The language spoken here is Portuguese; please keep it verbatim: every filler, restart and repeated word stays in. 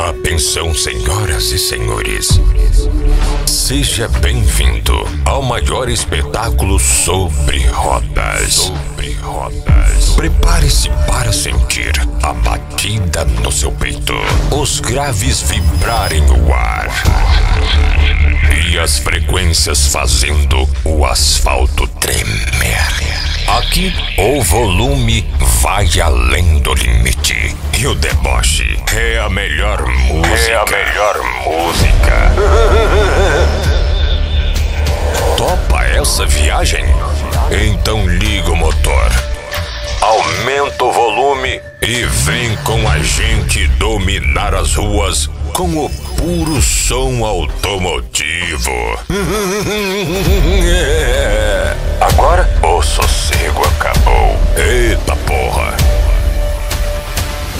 Atenção, senhoras e senhores. Seja bem-vindo ao maior espetáculo sobre rodas. Sobre rodas. Prepare-se para sentir a batida no seu peito, os graves vibrarem no ar e as frequências fazendo o asfalto tremer. Aqui o volume vai além do limite e o deboche é a melhor música. É a melhor música. Topa essa viagem? Então liga o motor, aumenta o volume e vem com a gente dominar as ruas com o puro som automotivo. Agora o sossego acabou. Eita porra!